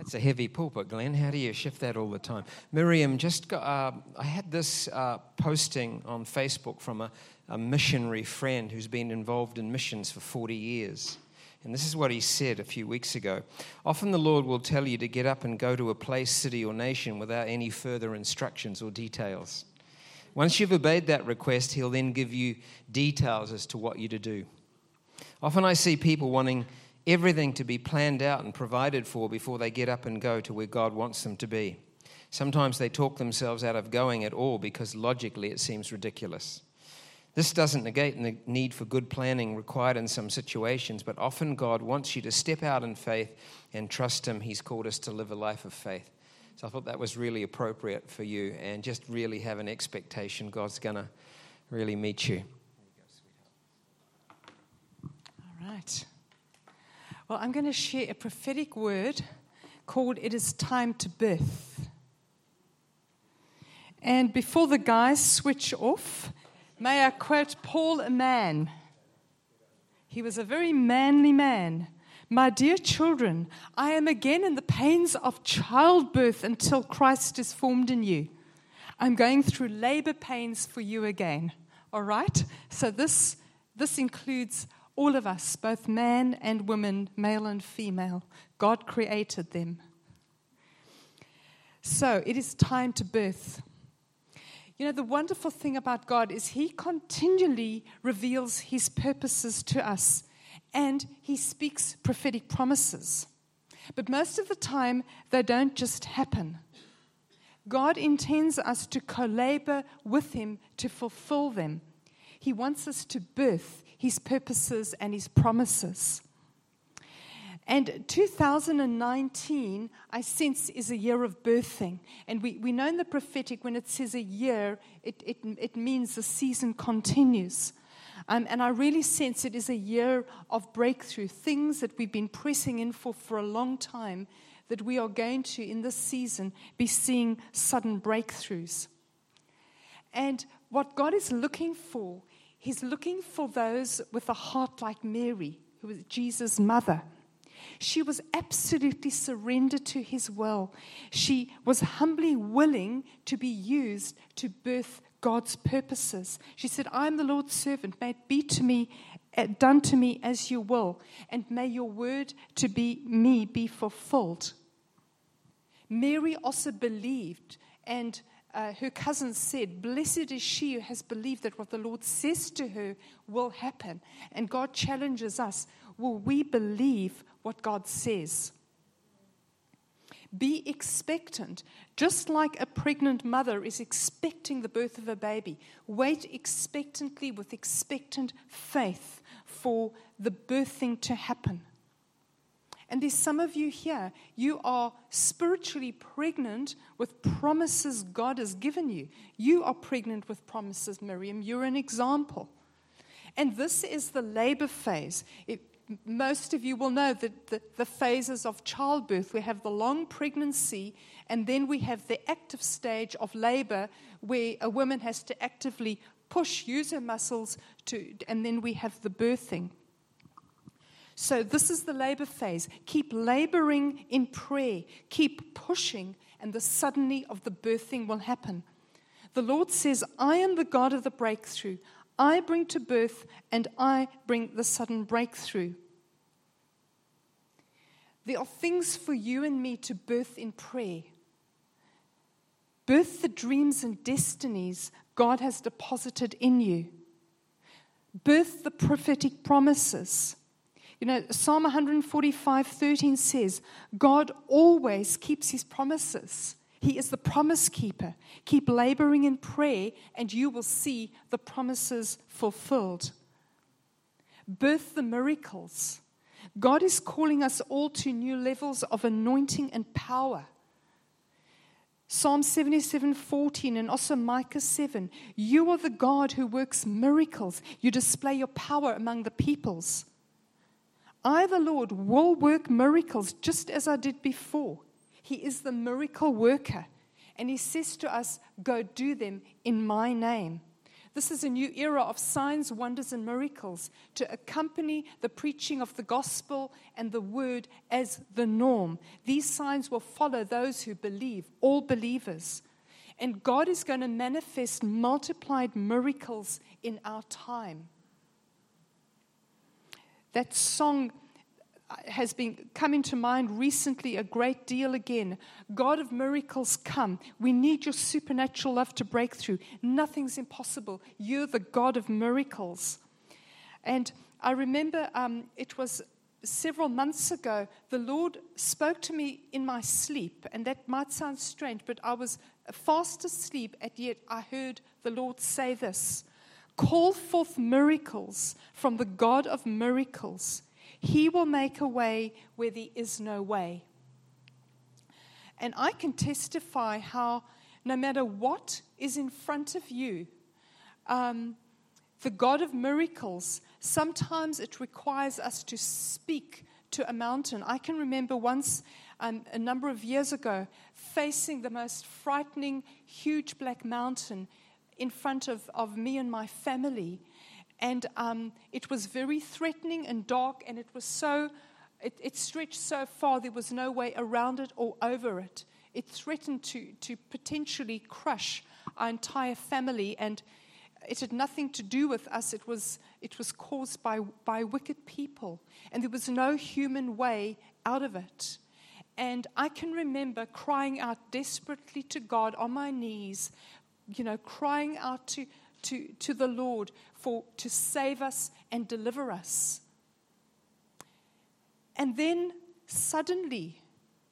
It's a heavy pulpit, Glenn. How do you shift that all the time? Miriam, I had this posting on Facebook from a missionary friend who's been involved in missions for 40 years. And this is what he said a few weeks ago. Often the Lord will tell you to get up and go to a place, city, or nation without any further instructions or details. Once you've obeyed that request, he'll then give you details as to what you're to do. Often I see people wanting everything to be planned out and provided for before they get up and go to where God wants them to be. Sometimes they talk themselves out of going at all because logically it seems ridiculous. This doesn't negate the need for good planning required in some situations, but often God wants you to step out in faith and trust Him. He's called us to live a life of faith. So I thought that was really appropriate for you, and just really have an expectation God's going to really meet you. All right. Well, I'm going to share a prophetic word called "It is time to birth." And before the guys switch off, may I quote Paul, a man. He was a very manly man. "My dear children, I am again in the pains of childbirth until Christ is formed in you." I'm going through labor pains for you again. All right? So this includes all of us, both man and woman, male and female. God created them. So it is time to birth. You know, the wonderful thing about God is He continually reveals His purposes to us, and He speaks prophetic promises. But most of the time, they don't just happen. God intends us to co-labor with Him to fulfill them. He wants us to birth His purposes and His promises. And 2019, I sense, is a year of birthing. And we know in the prophetic, when it says a year, it means the season continues. And I really sense it is a year of breakthrough, things that we've been pressing in for a long time, that we are going to, in this season, be seeing sudden breakthroughs. And what God is looking for, He's looking for those with a heart like Mary, who was Jesus' mother. She was absolutely surrendered to His will. She was humbly willing to be used to birth God's purposes. She said, "I am the Lord's servant. May it be to me, done to me as you will, and may your word to me be fulfilled." Mary also believed, and her cousin said, "Blessed is she who has believed that what the Lord says to her will happen." And God challenges us, will we believe what God says? Be expectant, just like a pregnant mother is expecting the birth of a baby. Wait expectantly with expectant faith for the birthing to happen. And there's some of you here, you are spiritually pregnant with promises God has given you. You are pregnant with promises, Miriam. You're an example. And this is the labor phase. Most of you will know that the phases of childbirth, we have the long pregnancy, and then we have the active stage of labor where a woman has to actively use her muscles, and then we have the birthing. So this is the labor phase. Keep laboring in prayer. Keep pushing, and the suddenly of the birthing will happen. The Lord says, "I am the God of the breakthrough. I bring to birth, and I bring the sudden breakthrough." There are things for you and me to birth in prayer. Birth the dreams and destinies God has deposited in you. Birth the prophetic promises. You know, Psalm 145:13 says, God always keeps His promises. He is the promise keeper. Keep laboring in prayer, and you will see the promises fulfilled. Birth the miracles. God is calling us all to new levels of anointing and power. Psalm 77:14 and also Micah 7. You are the God who works miracles. You display your power among the peoples. I, the Lord, will work miracles just as I did before. He is the miracle worker. And He says to us, go do them in my name. This is a new era of signs, wonders, and miracles to accompany the preaching of the gospel and the word as the norm. These signs will follow those who believe, all believers. And God is going to manifest multiplied miracles in our time. That song has been coming to mind recently a great deal again. God of miracles, come. We need your supernatural love to break through. Nothing's impossible. You're the God of miracles. And I remember it was several months ago, the Lord spoke to me in my sleep. And that might sound strange, but I was fast asleep, and yet I heard the Lord say this: call forth miracles from the God of miracles. He will make a way where there is no way. And I can testify how no matter what is in front of you, the God of miracles, sometimes it requires us to speak to a mountain. I can remember once, a number of years ago, facing the most frightening, huge black mountain in front of me and my family. And it was very threatening and dark, and it stretched so far there was no way around it or over it. It threatened to potentially crush our entire family, and it had nothing to do with us. It was caused by wicked people, and there was no human way out of it. And I can remember crying out desperately to God on my knees, crying out to the Lord to save us and deliver us. And then suddenly,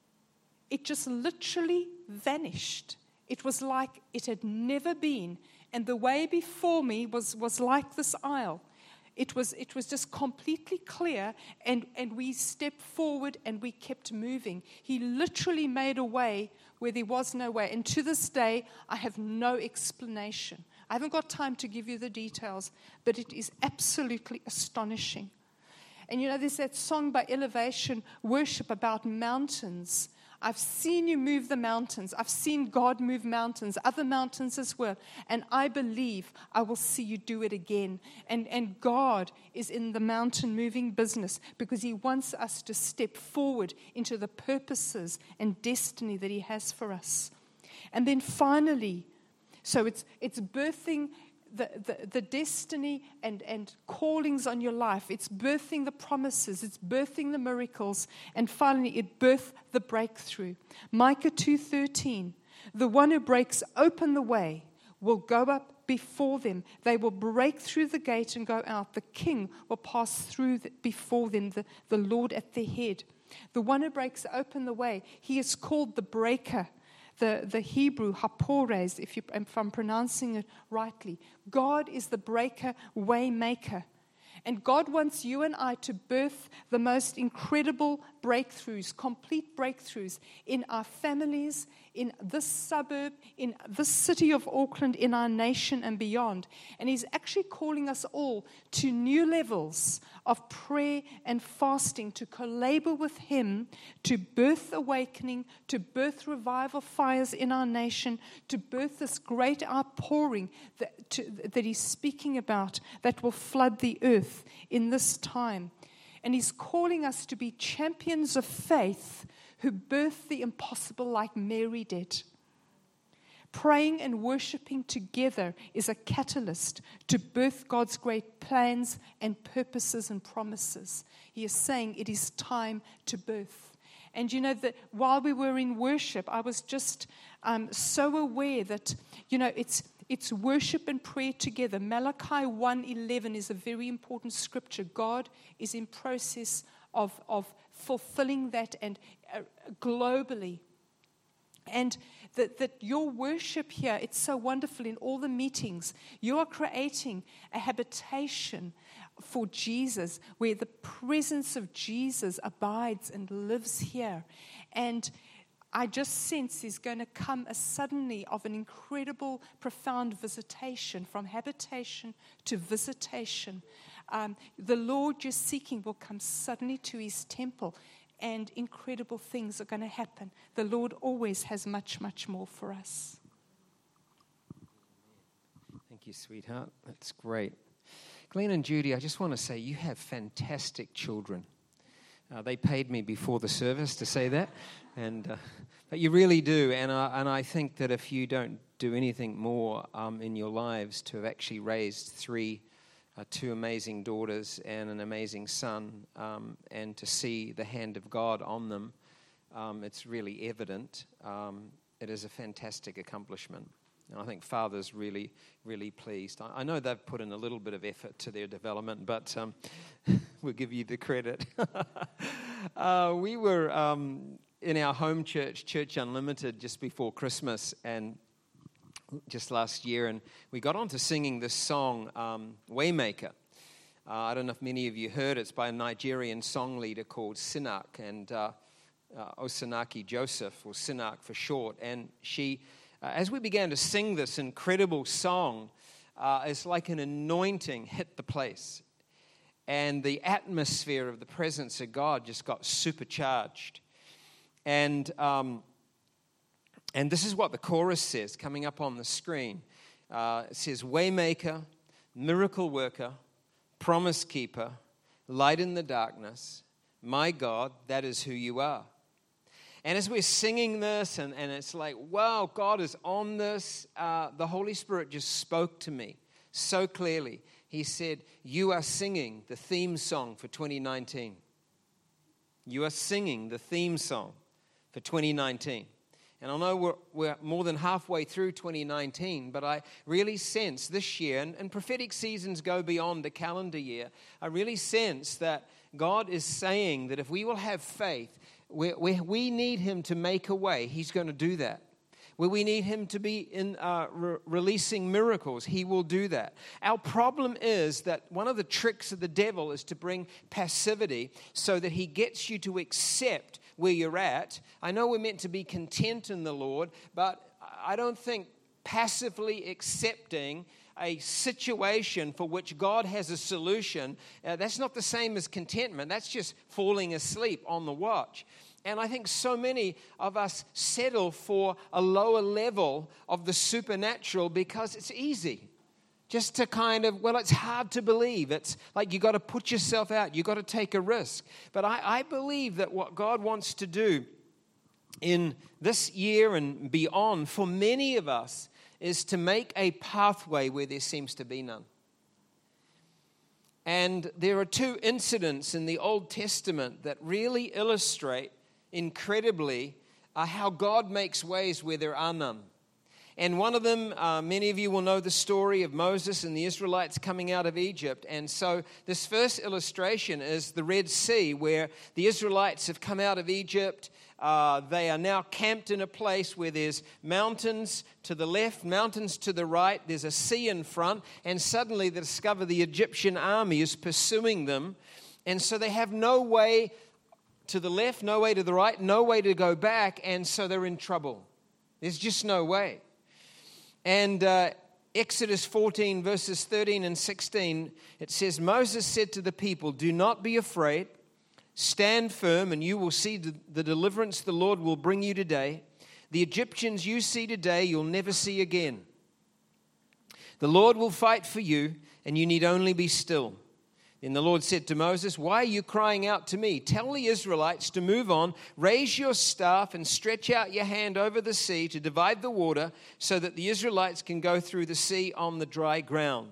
it just literally vanished. It was like it had never been. And the way before me was like this aisle. It was just completely clear, and we stepped forward and we kept moving. He literally made a way where there was no way. And to this day, I have no explanation. I haven't got time to give you the details, but it is absolutely astonishing. And there's that song by Elevation Worship about mountains. I've seen you move the mountains. I've seen God move mountains, other mountains as well. And I believe I will see you do it again. And God is in the mountain moving business because He wants us to step forward into the purposes and destiny that He has for us. And then finally, so it's birthing the destiny and callings on your life. It's birthing the promises. It's birthing the miracles. And finally, it birthed the breakthrough. Micah 2:13, the one who breaks open the way will go up before them. They will break through the gate and go out. The king will pass through before them, the Lord at their head. The one who breaks open the way, he is called the breaker. The Hebrew, hapores, if I'm pronouncing it rightly. God is the breaker, way maker. And God wants you and I to birth the most incredible breakthroughs, complete breakthroughs in our families, in this suburb, in this city of Auckland, in our nation and beyond. And He's actually calling us all to new levels of prayer and fasting, to collabor with Him, to birth awakening, to birth revival fires in our nation, to birth this great outpouring that He's speaking about that will flood the earth in this time. And He's calling us to be champions of faith who birth the impossible like Mary did. Praying and worshiping together is a catalyst to birth God's great plans and purposes and promises. He is saying it is time to birth. And that while we were in worship, I was just so aware that, it's worship and prayer together. Malachi 1:11 is a very important scripture. God is in process of fulfilling that and globally. And that your worship here, it's so wonderful in all the meetings. You are creating a habitation for Jesus where the presence of Jesus abides and lives here. And I just sense there's going to come a suddenly of an incredible, profound visitation, from habitation to visitation. The Lord you're seeking will come suddenly to His temple, and incredible things are going to happen. The Lord always has much, much more for us. Thank you, sweetheart. That's great. Glenn and Judy, I just want to say you have fantastic children. They paid me before the service to say that, but you really do. And I think that if you don't do anything more in your lives to have actually raised two amazing daughters and an amazing son, and to see the hand of God on them, it's really evident. It is a fantastic accomplishment. And I think Father's really, really pleased. I know they've put in a little bit of effort to their development, but we'll give you the credit. We were in our home church, Church Unlimited, just before Christmas, and just last year, and we got on to singing this song, Waymaker. I don't know if many of you heard it. It's by a Nigerian song leader called Sinak, and Osanaki Joseph, or Sinak for short, and she... as we began to sing this incredible song, it's like an anointing hit the place. And the atmosphere of the presence of God just got supercharged. And this is what the chorus says, coming up on the screen. It says, Waymaker, miracle worker, promise keeper, light in the darkness, my God, that is who you are. And as we're singing this, and it's like, wow, God is on this, the Holy Spirit just spoke to me so clearly. He said, you are singing the theme song for 2019. You are singing the theme song for 2019. And I know we're more than halfway through 2019, but I really sense this year, and prophetic seasons go beyond the calendar year, I really sense that God is saying that if we will have faith, where we need Him to make a way, He's going to do that. Where we need Him to be in releasing miracles, He will do that. Our problem is that one of the tricks of the devil is to bring passivity so that he gets you to accept where you're at. I know we're meant to be content in the Lord, but I don't think passively accepting a situation for which God has a solution, that's not the same as contentment. That's just falling asleep on the watch. And I think so many of us settle for a lower level of the supernatural because it's easy. Just to kind of, well, it's hard to believe. It's like you got to put yourself out. You got to take a risk. But I believe that what God wants to do in this year and beyond for many of us is to make a pathway where there seems to be none. And there are two incidents in the Old Testament that really illustrate incredibly how God makes ways where there are none. And one of them, many of you will know the story of Moses and the Israelites coming out of Egypt. And so this first illustration is the Red Sea, where the Israelites have come out of Egypt. They are now camped in a place where there's mountains to the left, mountains to the right. There's a sea in front. And suddenly they discover the Egyptian army is pursuing them. And so they have no way to the left, no way to the right, no way to go back. And so they're in trouble. There's just no way. And Exodus 14, verses 13 and 16, it says, Moses said to the people, do not be afraid. Stand firm, and you will see the deliverance the Lord will bring you today. The Egyptians you see today, you'll never see again. The Lord will fight for you, and you need only be still. Then the Lord said to Moses, why are you crying out to me? Tell the Israelites to move on, raise your staff and stretch out your hand over the sea to divide the water so that the Israelites can go through the sea on the dry ground.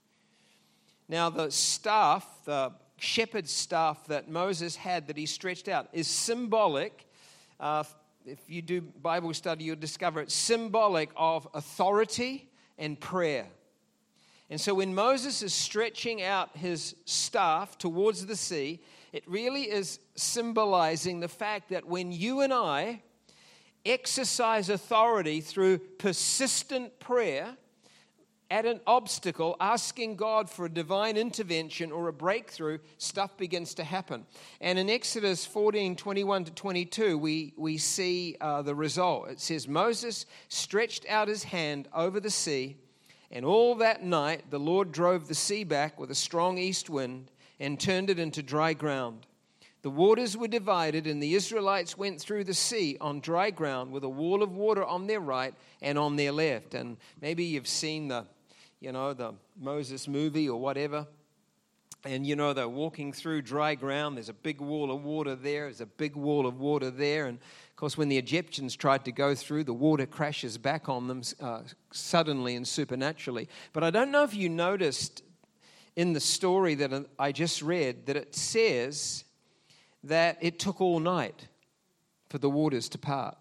Now the staff, the shepherd's staff that Moses had that he stretched out is symbolic. If you do Bible study, you'll discover it's symbolic of authority and prayer. And so when Moses is stretching out his staff towards the sea, it really is symbolizing the fact that when you and I exercise authority through persistent prayer at an obstacle, asking God for a divine intervention or a breakthrough, stuff begins to happen. And in Exodus 14, 21 to 22, we see the result. It says, Moses stretched out his hand over the sea, and all that night the Lord drove the sea back with a strong east wind and turned it into dry ground. The waters were divided, and the Israelites went through the sea on dry ground with a wall of water on their right and on their left. And maybe you've seen the the Moses movie or whatever. And, they're walking through dry ground. There's a big wall of water there. There's a big wall of water there. And, of course, when the Egyptians tried to go through, the water crashes back on them suddenly and supernaturally. But I don't know if you noticed in the story that I just read that it says that it took all night for the waters to part.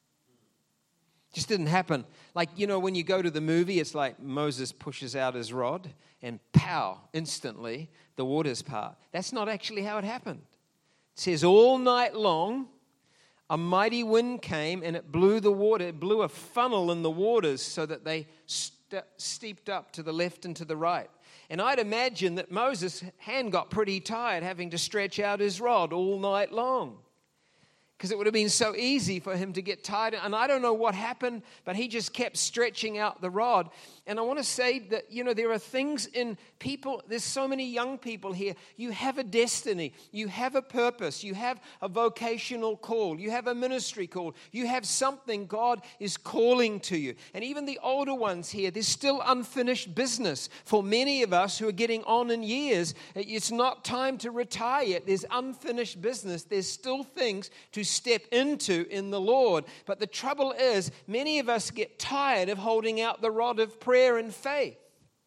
Just didn't happen. Like, when you go to the movie, it's like Moses pushes out his rod and pow, instantly the waters part. That's not actually how it happened. It says all night long, a mighty wind came and it blew the water. It blew a funnel in the waters so that they steeped up to the left and to the right. And I'd imagine that Moses' hand got pretty tired having to stretch out his rod all night long, because it would have been so easy for him to get tired. And I don't know what happened, but he just kept stretching out the rod. And I want to say that, there are things in people. There's so many young people here. You have a destiny. You have a purpose. You have a vocational call. You have a ministry call. You have something God is calling to you. And even the older ones here, there's still unfinished business. For many of us who are getting on in years, it's not time to retire yet. There's unfinished business. There's still things to step into in the Lord. But the trouble is, many of us get tired of holding out the rod of prayer and faith.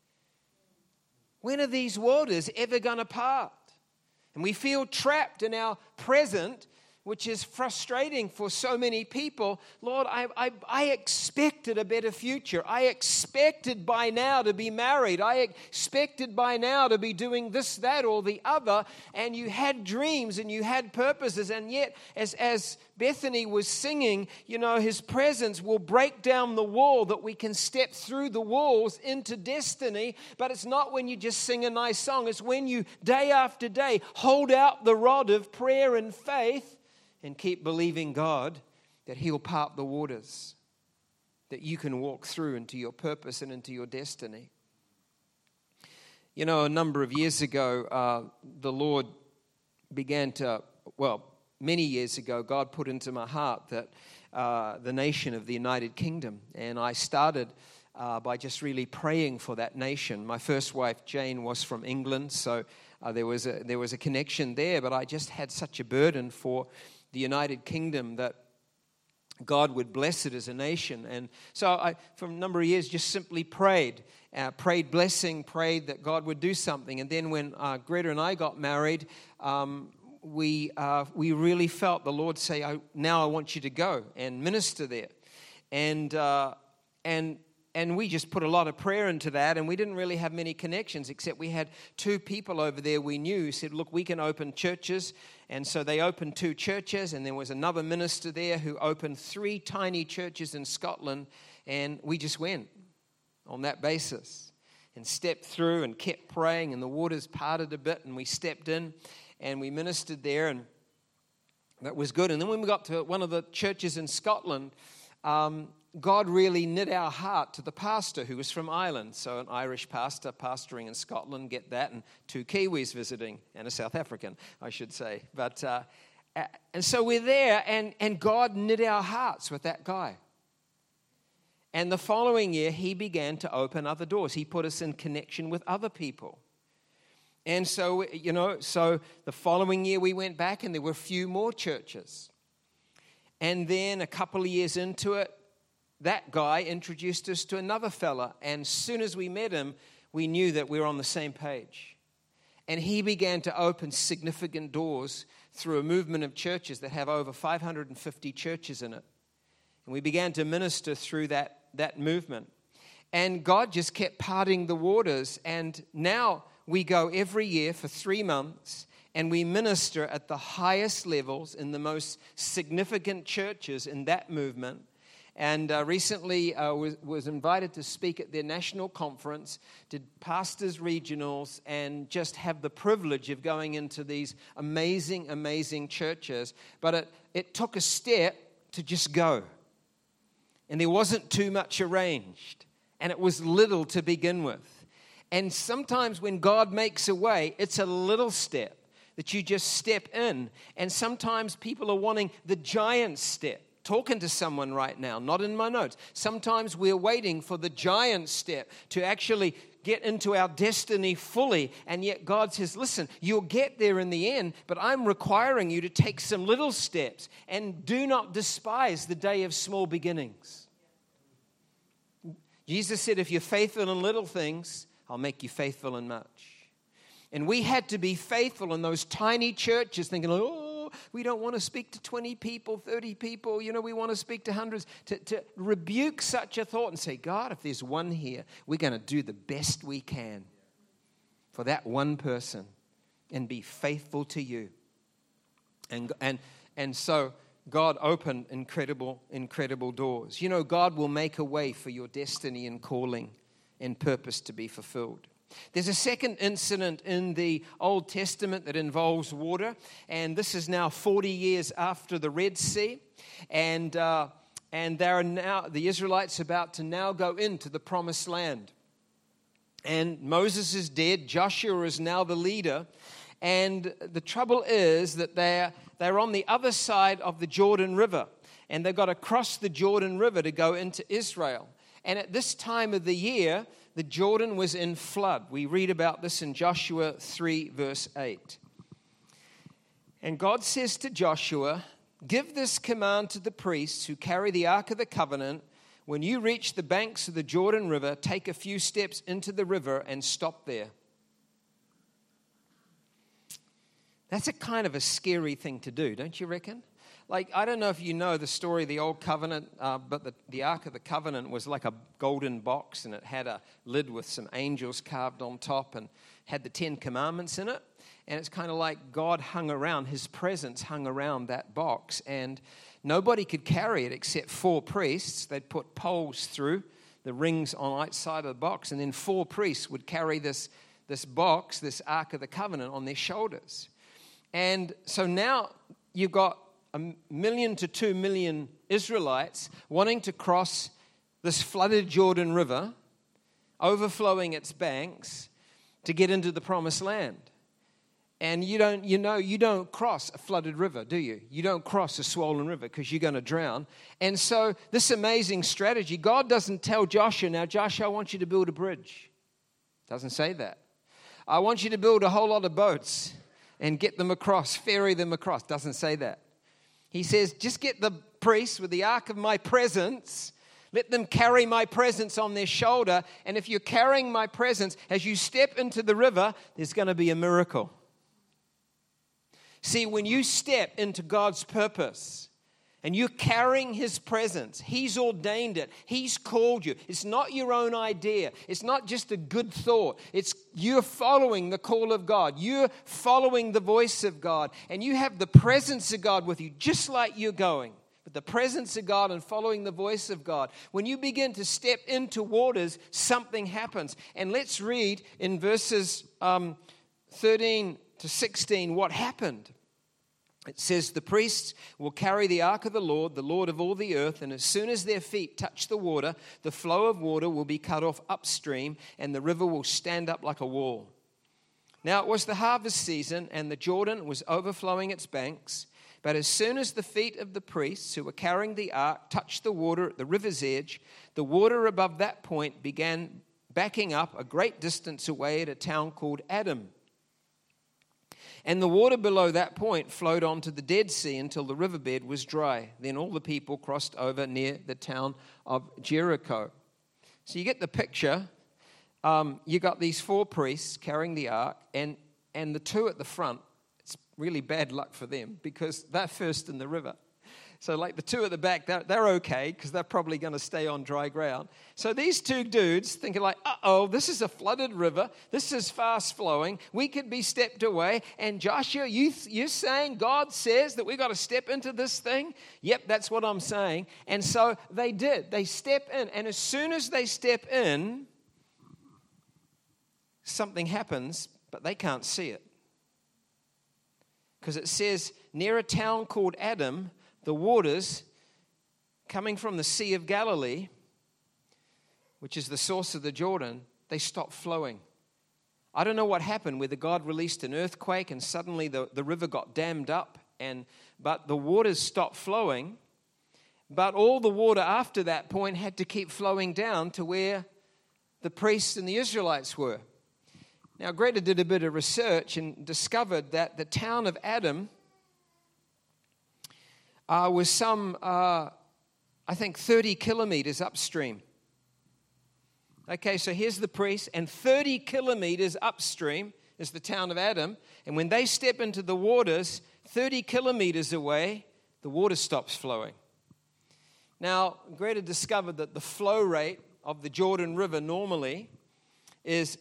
When are these waters ever going to part? And we feel trapped in our present, which is frustrating for so many people. Lord, I expected a better future. I expected by now to be married. I expected by now to be doing this, that, or the other. And you had dreams and you had purposes. And yet, as Bethany was singing, His presence will break down the wall that we can step through the walls into destiny. But it's not when you just sing a nice song. It's when you, day after day, hold out the rod of prayer and faith and keep believing God that He'll part the waters, that you can walk through into your purpose and into your destiny. A number of years ago, the Lord many years ago, God put into my heart that the nation of the United Kingdom. And I started by just really praying for that nation. My first wife, Jane, was from England, so there was a connection there. But I just had such a burden for the United Kingdom that God would bless it as a nation. And so I, for a number of years, just simply prayed blessing, prayed that God would do something. And then when Greta and I got married, we really felt the Lord say, now I want you to go and minister there. And we just put a lot of prayer into that, and we didn't really have many connections, except we had 2 people over there we knew who said, look, we can open churches. And so they opened 2 churches, and there was another minister there who opened 3 tiny churches in Scotland, and we just went on that basis and stepped through and kept praying, and the waters parted a bit, and we stepped in, and we ministered there, and that was good. And then when we got to one of the churches in Scotland, God really knit our heart to the pastor who was from Ireland. So an Irish pastor pastoring in Scotland, get that, and 2 Kiwis visiting, and a South African, I should say. But and so we're there, and God knit our hearts with that guy. And the following year, he began to open other doors. He put us in connection with other people. And so, so the following year we went back, and there were a few more churches. And then a couple of years into it, that guy introduced us to another fella, and as soon as we met him, we knew that we were on the same page. And he began to open significant doors through a movement of churches that have over 550 churches in it. And we began to minister through that movement. And God just kept parting the waters, and now we go every year for 3 months, and we minister at the highest levels in the most significant churches in that movement. And recently was invited to speak at their national conference, did pastors' regionals, and just have the privilege of going into these amazing, amazing churches. But it took a step to just go. And there wasn't too much arranged. And it was little to begin with. And sometimes when God makes a way, it's a little step that you just step in. And sometimes people are wanting the giant step talking to someone right now, not in my notes. Sometimes we're waiting for the giant step to actually get into our destiny fully. And yet God says, listen, you'll get there in the end, but I'm requiring you to take some little steps. And do not despise the day of small beginnings. Jesus said, if you're faithful in little things, I'll make you faithful in much. And we had to be faithful in those tiny churches, thinking, oh, we don't want to speak to 20 people, 30 people. We want to speak to hundreds. To rebuke such a thought and say, God, if there's one here, we're going to do the best we can for that one person and be faithful to you. And so God opened incredible doors. God will make a way for your destiny and calling and purpose to be fulfilled. There's a second incident in the Old Testament that involves water, and this is now 40 years after the Red Sea, and they're now, the Israelites, about to now go into the Promised Land. And Moses is dead. Joshua is now the leader, and the trouble is that they're on the other side of the Jordan River, and they've got to cross the Jordan River to go into Israel. And at this time of the year, the Jordan was in flood. We read about this in Joshua 3, verse 8. And God says to Joshua, give this command to the priests who carry the Ark of the Covenant. When you reach the banks of the Jordan River, take a few steps into the river and stop there. That's a kind of a scary thing to do, don't you reckon? Like, I don't know if you know the story of the Old Covenant, but the Ark of the Covenant was like a golden box, and it had a lid with some angels carved on top and had the 10 Commandments in it. And it's kind of like God hung around, his presence hung around that box, and nobody could carry it except 4 priests. They'd put poles through the rings on each side of the box, and then 4 priests would carry this box, this Ark of the Covenant, on their shoulders. And so now you've got 1 million to 2 million Israelites wanting to cross this flooded Jordan River, overflowing its banks, to get into the Promised Land. And you don't cross a flooded river, do you? You don't cross a swollen river because you're going to drown. And so this amazing strategy, God doesn't tell Joshua, now Joshua, I want you to build a bridge. Doesn't say that. I want you to build a whole lot of boats and get them across, ferry them across. Doesn't say that. He says, just get the priests with the ark of my presence. Let them carry my presence on their shoulder. And if you're carrying my presence, as you step into the river, there's going to be a miracle. See, when you step into God's purpose and you're carrying his presence, he's ordained it. He's called you. It's not your own idea. It's not just a good thought. It's you're following the call of God. You're following the voice of God. And you have the presence of God with you, just like you're going. But the presence of God and following the voice of God. When you begin to step into waters, something happens. And let's read in verses 13 to 16 what happened. It says, the priests will carry the ark of the Lord of all the earth, and as soon as their feet touch the water, the flow of water will be cut off upstream, and the river will stand up like a wall. Now it was the harvest season, and the Jordan was overflowing its banks. But as soon as the feet of the priests who were carrying the ark touched the water at the river's edge, the water above that point began backing up a great distance away at a town called Adam. And the water below that point flowed on to the Dead Sea until the riverbed was dry. Then all the people crossed over near the town of Jericho. So you get the picture. You got these 4 priests carrying the ark, and the 2 at the front, it's really bad luck for them because they're first in the river. So like the 2 at the back, they're okay because they're probably going to stay on dry ground. So these 2 dudes thinking like, uh-oh, this is a flooded river. This is fast flowing. We could be stepped away. And Joshua, you're saying God says that we got to step into this thing? Yep, that's what I'm saying. And so they did. They step in. And as soon as they step in, something happens, but they can't see it. Because it says near a town called Adam, the waters coming from the Sea of Galilee, which is the source of the Jordan, they stopped flowing. I don't know what happened, whether God released an earthquake and suddenly the river got dammed up, but the waters stopped flowing, But all the water after that point had to keep flowing down to where the priests and the Israelites were. Now, Greta did a bit of research and discovered that the town of Adam was some, 30 kilometers upstream. Okay, so here's the priest, and 30 kilometers upstream is the town of Adam. And when they step into the waters, 30 kilometers away, the water stops flowing. Now, Greta discovered that the flow rate of the Jordan River normally is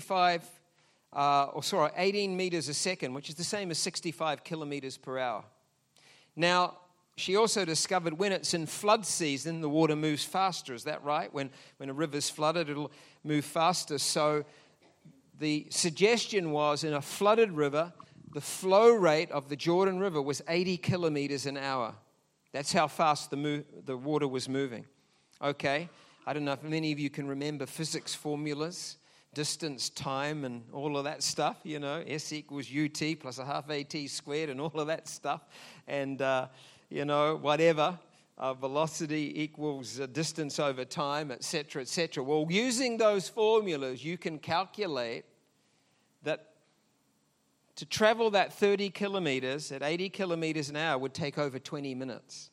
18 meters a second, which is the same as 65 kilometers per hour. Now, she also discovered when it's in flood season, the water moves faster. Is that right? When a river's flooded, it'll move faster. So the suggestion was in a flooded river, the flow rate of the Jordan River was 80 kilometers an hour. That's how fast the water was moving. Okay, I don't know if many of you can remember physics formulas, distance, time, and all of that stuff, S equals UT plus a half AT squared and all of that stuff. And, whatever, velocity equals distance over time, et cetera, et cetera. Well, using those formulas, you can calculate that to travel that 30 kilometers at 80 kilometers an hour would take over 20 minutes.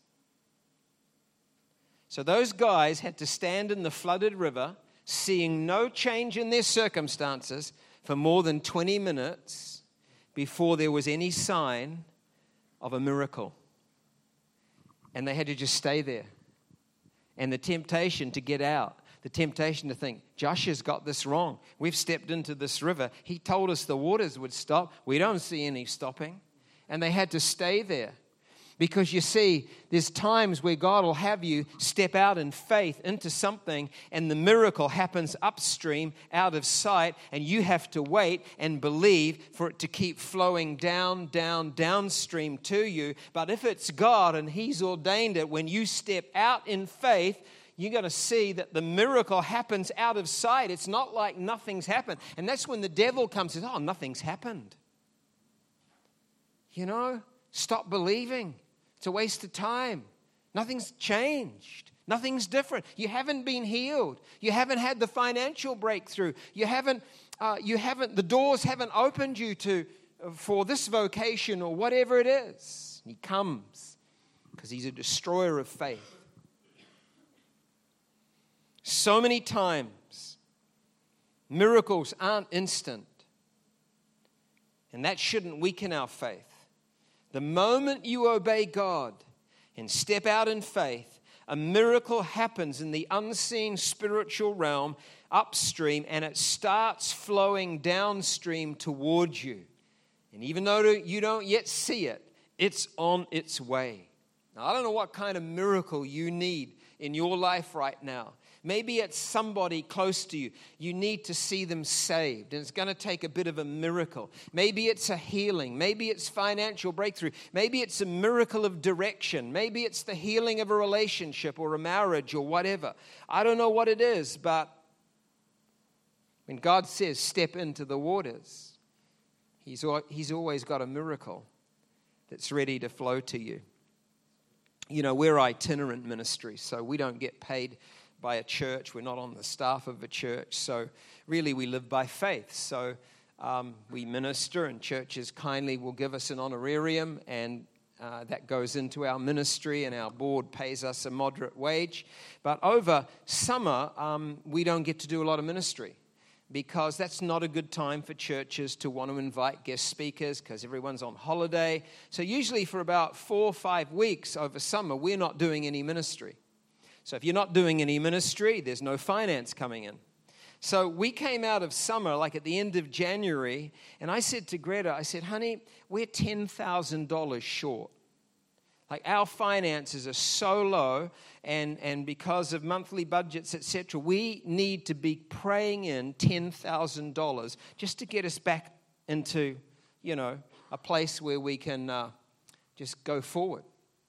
So those guys had to stand in the flooded river, seeing no change in their circumstances for more than 20 minutes before there was any sign of a miracle. And they had to just stay there. And the temptation to get out, the temptation to think, Josh has got this wrong. We've stepped into this river. He told us the waters would stop. We don't see any stopping. And they had to stay there. Because you see, there's times where God will have you step out in faith into something, and the miracle happens upstream, out of sight, and you have to wait and believe for it to keep flowing downstream to you. But if it's God and He's ordained it, when you step out in faith, you're going to see that the miracle happens out of sight. It's not like nothing's happened. And that's when the devil comes and says, oh, nothing's happened. Stop believing. It's a waste of time. Nothing's changed. Nothing's different. You haven't been healed. You haven't had the financial breakthrough. The doors haven't opened you for this vocation or whatever it is. He comes because He's a destroyer of faith. So many times, miracles aren't instant. And that shouldn't weaken our faith. The moment you obey God and step out in faith, a miracle happens in the unseen spiritual realm upstream, and it starts flowing downstream towards you. And even though you don't yet see it, it's on its way. Now, I don't know what kind of miracle you need in your life right now. Maybe it's somebody close to you. You need to see them saved, and it's going to take a bit of a miracle. Maybe it's a healing. Maybe it's financial breakthrough. Maybe it's a miracle of direction. Maybe it's the healing of a relationship or a marriage or whatever. I don't know what it is, but when God says step into the waters, He's always got a miracle that's ready to flow to you. We're itinerant ministry, so we don't get paid by a church. We're not on the staff of a church. So really we live by faith. So we minister, and churches kindly will give us an honorarium, and that goes into our ministry, and our board pays us a moderate wage. But over summer, we don't get to do a lot of ministry, because that's not a good time for churches to want to invite guest speakers because everyone's on holiday. So usually for about 4 or 5 weeks over summer, we're not doing any ministry. So if you're not doing any ministry, there's no finance coming in. So we came out of summer, like at the end of January, and I said to Greta, honey, we're $10,000 short. Like our finances are so low, and because of monthly budgets, etc., we need to be praying in $10,000 just to get us back into, a place where we can just go forward.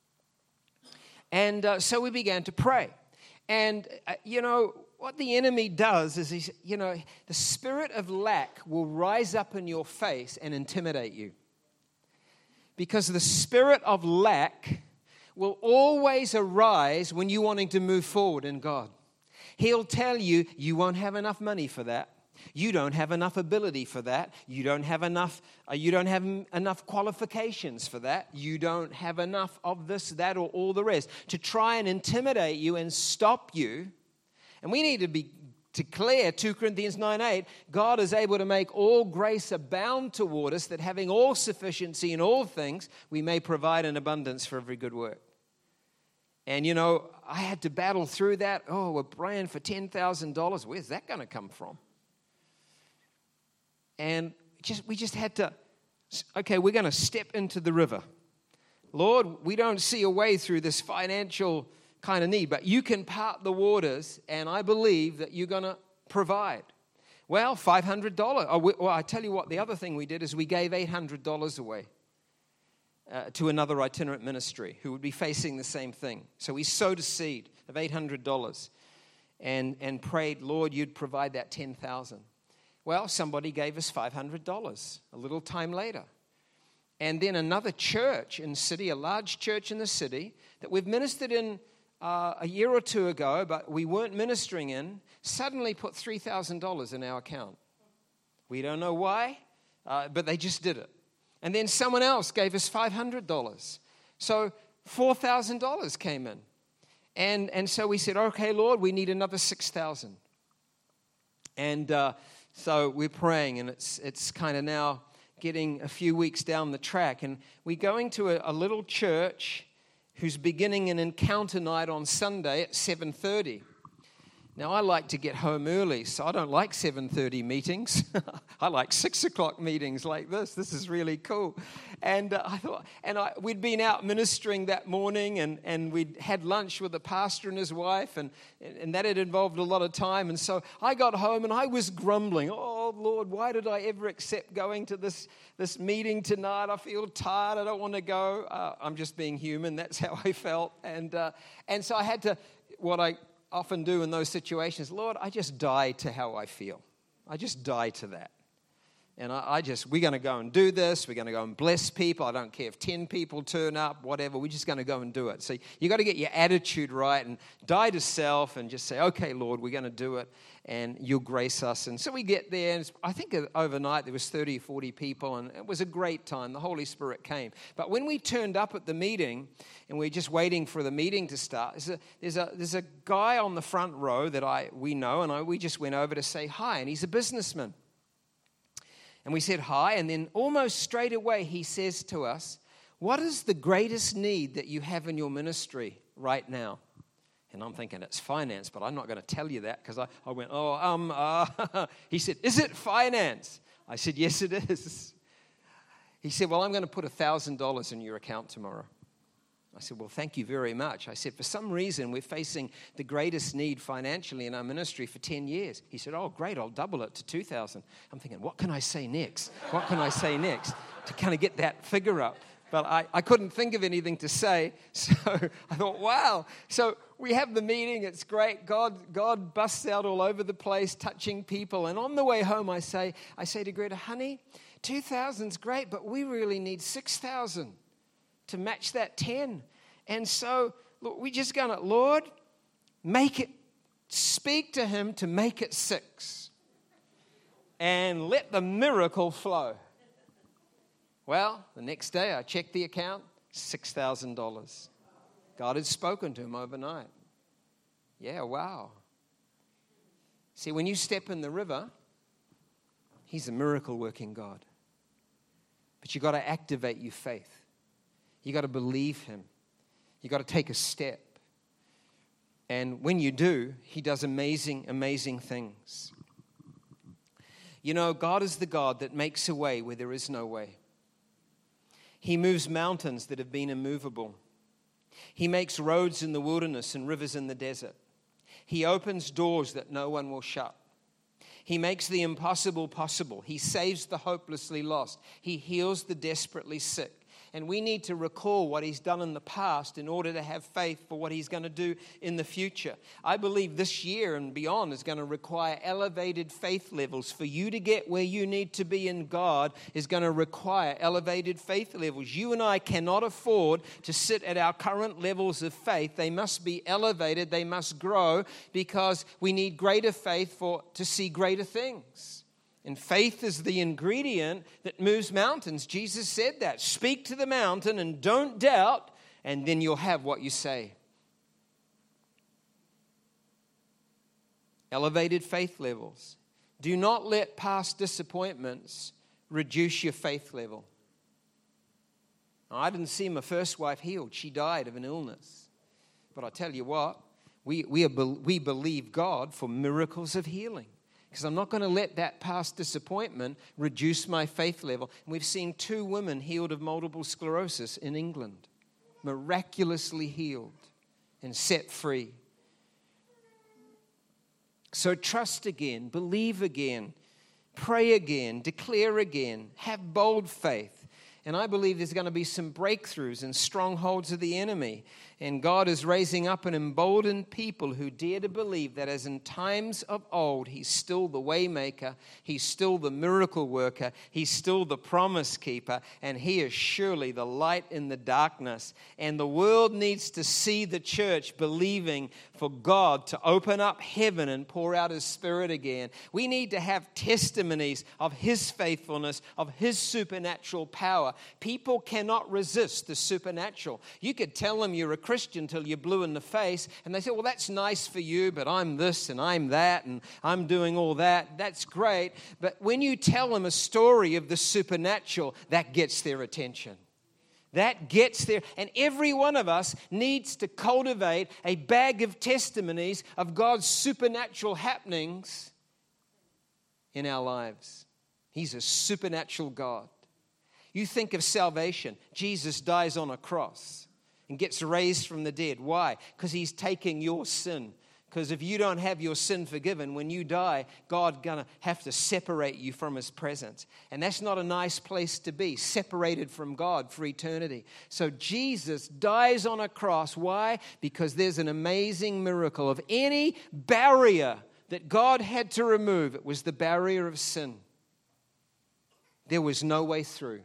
And so we began to pray. And, what the enemy does is, the spirit of lack will rise up in your face and intimidate you. Because the spirit of lack will always arise when you're wanting to move forward in God. He'll tell you, you won't have enough money for that. You don't have enough ability for that. You don't have enough qualifications for that. You don't have enough of this, that, or all the rest to try and intimidate you and stop you. And we need to declare 2 Corinthians 9:8, God is able to make all grace abound toward us, that having all sufficiency in all things, we may provide an abundance for every good work. And, I had to battle through that. Oh, we're praying for $10,000. Where's that going to come from? And we just had to, okay, we're going to step into the river. Lord, we don't see a way through this financial kind of need, but you can part the waters, and I believe that you're going to provide. Well, $500. Well, I tell you what, the other thing we did is we gave $800 away to another itinerant ministry who would be facing the same thing. So we sowed a seed of $800 and prayed, Lord, you'd provide that $10,000. Well, somebody gave us $500 a little time later. And then another church in the city, a large church in the city that we've ministered in a year or two ago, but we weren't ministering in, suddenly put $3,000 in our account. We don't know why, but they just did it. And then someone else gave us $500. So $4,000 came in. And so we said, okay, Lord, we need another $6,000. And so we're praying, and it's kind of now getting a few weeks down the track. And we're going to a little church who's beginning an encounter night on Sunday at 7:30. Now, I like to get home early, so I don't like 7:30 meetings. I like 6 o'clock meetings like this. This is really cool. And I thought, we'd been out ministering that morning, and we'd had lunch with the pastor and his wife, and that had involved a lot of time. And so I got home, and I was grumbling. Oh, Lord, why did I ever accept going to this meeting tonight? I feel tired. I don't want to go. I'm just being human. That's how I felt. And so I had to, what I often do in those situations, Lord, I just die to how I feel. I just die to that. And we're going to go and do this. We're going to go and bless people. I don't care if 10 people turn up, whatever. We're just going to go and do it. So you got to get your attitude right and die to self and just say, okay, Lord, we're going to do it, and you'll grace us. And so we get there, and I think overnight there was 30 or 40 people, and it was a great time. The Holy Spirit came. But when we turned up at the meeting, and we're just waiting for the meeting to start, there's a guy on the front row that we know, and we just went over to say hi, and he's a businessman. And we said hi, and then almost straight away he says to us, what is the greatest need that you have in your ministry right now? And I'm thinking, it's finance, but I'm not going to tell you that because I went, he said, is it finance? I said, yes, it is. He said, well, I'm going to put $1,000 in your account tomorrow. I said, well, thank you very much. I said, for some reason, we're facing the greatest need financially in our ministry for 10 years. He said, oh, great, I'll double it to 2,000. I'm thinking, what can I say next? What can I say next to kind of get that figure up? But I couldn't think of anything to say, so I thought, wow. So we have the meeting, it's great. God busts out all over the place, touching people. And on the way home, I say to Greta, honey, 2,000's great, but we really need 6,000. To match that 10. And so, look, we just going to, Lord, speak to him to make it 6. And let the miracle flow. Well, the next day I checked the account, $6,000. God had spoken to him overnight. Yeah, wow. See, when you step in the river, he's a miracle-working God. But you've got to activate your faith. You got to believe him. You got to take a step. And when you do, he does amazing, amazing things. You know, God is the God that makes a way where there is no way. He moves mountains that have been immovable. He makes roads in the wilderness and rivers in the desert. He opens doors that no one will shut. He makes the impossible possible. He saves the hopelessly lost. He heals the desperately sick. And we need to recall what He's done in the past in order to have faith for what He's going to do in the future. I believe this year and beyond is going to require elevated faith levels. For you to get where you need to be in God is going to require elevated faith levels. You and I cannot afford to sit at our current levels of faith. They must be elevated. They must grow, because we need greater faith to see greater things. And faith is the ingredient that moves mountains. Jesus said that. Speak to the mountain and don't doubt, and then you'll have what you say. Elevated faith levels. Do not let past disappointments reduce your faith level. Now, I didn't see my first wife healed. She died of an illness. But I tell you what, we believe God for miracles of healing. Because I'm not going to let that past disappointment reduce my faith level. And we've seen 2 women healed of multiple sclerosis in England. Miraculously healed and set free. So trust again, believe again, pray again, declare again, have bold faith. And I believe there's going to be some breakthroughs and strongholds of the enemy. And God is raising up an emboldened people who dare to believe that as in times of old, He's still the way maker, He's still the miracle worker, He's still the promise keeper, and He is surely the light in the darkness. And the world needs to see the church believing for God to open up heaven and pour out His Spirit again. We need to have testimonies of His faithfulness, of His supernatural power. People cannot resist the supernatural. You could tell them you're a Christian till you're blue in the face, and they say, well, that's nice for you, but I'm this and I'm that and I'm doing all that. That's great. But when you tell them a story of the supernatural, that gets their attention. That gets there. And every one of us needs to cultivate a bag of testimonies of God's supernatural happenings in our lives. He's a supernatural God. You think of salvation. Jesus dies on a cross and gets raised from the dead. Why? Because He's taking your sin. Because if you don't have your sin forgiven, when you die, God's going to have to separate you from His presence. And that's not a nice place to be, separated from God for eternity. So Jesus dies on a cross. Why? Because there's an amazing miracle of any barrier that God had to remove. It was the barrier of sin. There was no way through.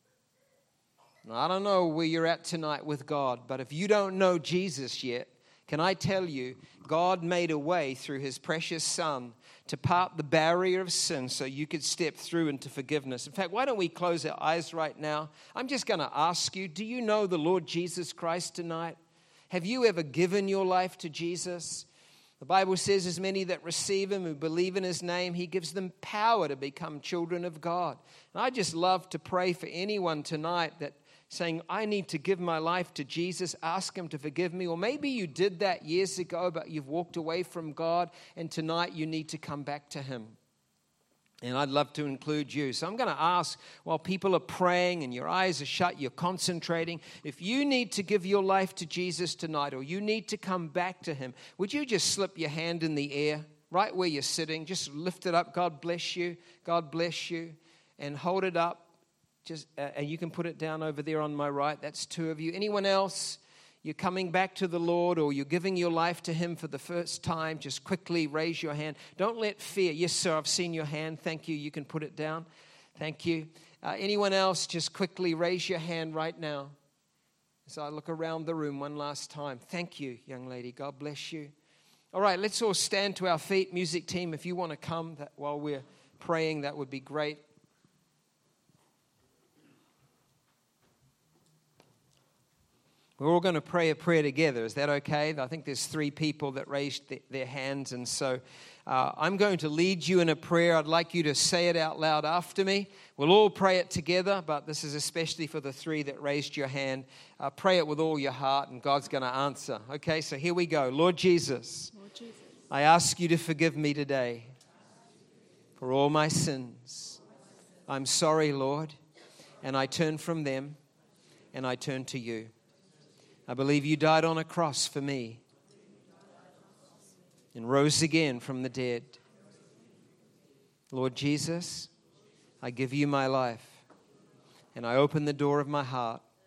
Now, I don't know where you're at tonight with God, but if you don't know Jesus yet, can I tell you, God made a way through His precious Son to part the barrier of sin so you could step through into forgiveness. In fact, why don't we close our eyes right now? I'm just going to ask you, do you know the Lord Jesus Christ tonight? Have you ever given your life to Jesus? The Bible says, as many that receive Him, who believe in His name, He gives them power to become children of God. And I just love to pray for anyone tonight that saying, I need to give my life to Jesus, ask Him to forgive me. Or maybe you did that years ago, but you've walked away from God, and tonight you need to come back to Him. And I'd love to include you. So I'm going to ask, while people are praying and your eyes are shut, you're concentrating, if you need to give your life to Jesus tonight, or you need to come back to Him, would you just slip your hand in the air, right where you're sitting? Just lift it up. God bless you. God bless you. And hold it up. And you can put it down over there on my right. That's 2 of you. Anyone else? You're coming back to the Lord, or you're giving your life to Him for the first time. Just quickly raise your hand. Don't let fear. Yes, sir, I've seen your hand. Thank you. You can put it down. Thank you. Anyone else? Just quickly raise your hand right now. As I look around the room one last time. Thank you, young lady. God bless you. All right, let's all stand to our feet. Music team, if you want to come while we're praying, that would be great. We're all going to pray a prayer together. Is that okay? I think there's 3 people that raised their hands. And so I'm going to lead you in a prayer. I'd like you to say it out loud after me. We'll all pray it together, but this is especially for the 3 that raised your hand. Pray it with all your heart, and God's going to answer. Okay, so here we go. Lord Jesus, I ask you to forgive me today for all my sins. I'm sorry, Lord, and I turn from them, and I turn to you. I believe you died on a cross for me and rose again from the dead. Lord Jesus, I give you my life, and I open the door of my heart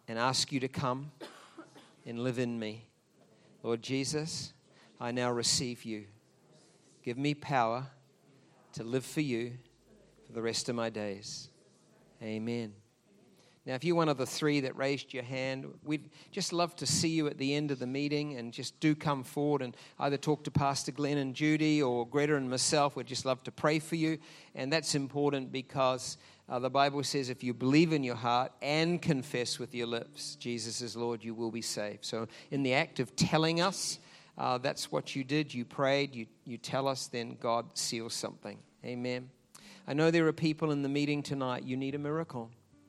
and ask you to come and live in me. Lord Jesus, I now receive you. Give me power to live for you for the rest of my days. Amen. Now, if you're one of the three that raised your hand, we'd just love to see you at the end of the meeting, and just do come forward and either talk to Pastor Glenn and Judy or Greta and myself. We'd just love to pray for you. And that's important because the Bible says if you believe in your heart and confess with your lips Jesus is Lord, you will be saved. So in the act of telling us, that's what you did. You prayed, you tell us, then God seals something. Amen. I know there are people in the meeting tonight, you need a miracle.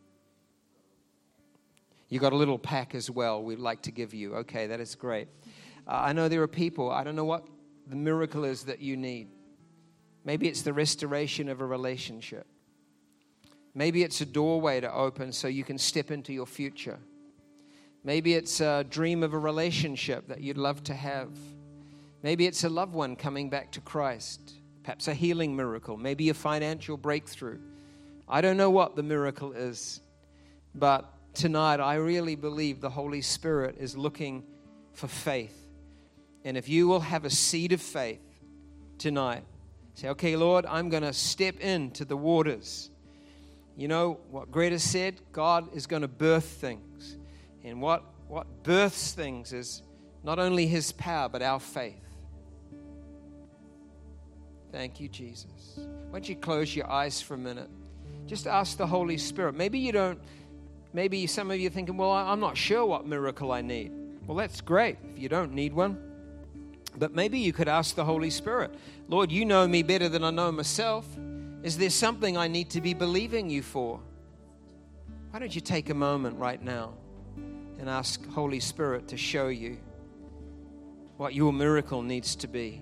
You got a little pack as well we'd like to give you. Okay, that is great. I know there are people, I don't know what the miracle is that you need. Maybe it's the restoration of a relationship. Maybe it's a doorway to open so you can step into your future. Maybe it's a dream of a relationship that you'd love to have. Maybe it's a loved one coming back to Christ. Perhaps a healing miracle. Maybe a financial breakthrough. I don't know what the miracle is, but tonight, I really believe the Holy Spirit is looking for faith. And if you will have a seed of faith tonight, say, okay, Lord, I'm going to step into the waters. You know what Greta said? God is going to birth things. And what births things is not only His power, but our faith. Thank you, Jesus. Why don't you close your eyes for a minute? Just ask the Holy Spirit. Maybe some of you are thinking, well, I'm not sure what miracle I need. Well, that's great if you don't need one. But maybe you could ask the Holy Spirit, Lord, you know me better than I know myself. Is there something I need to be believing you for? Why don't you take a moment right now and ask Holy Spirit to show you what your miracle needs to be?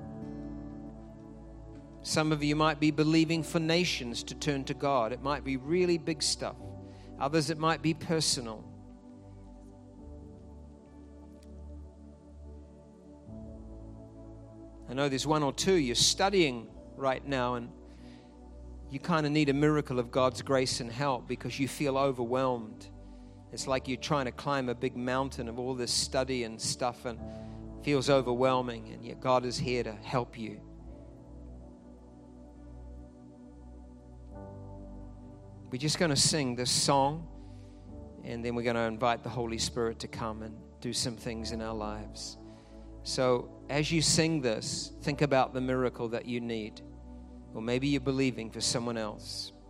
Some of you might be believing for nations to turn to God. It might be really big stuff. Others, it might be personal. I know there's one or two you're studying right now, and you kind of need a miracle of God's grace and help because you feel overwhelmed. It's like you're trying to climb a big mountain of all this study and stuff, and it feels overwhelming, and yet God is here to help you. We're just going to sing this song, and then we're going to invite the Holy Spirit to come and do some things in our lives. So as you sing this, think about the miracle that you need. Or maybe you're believing for someone else.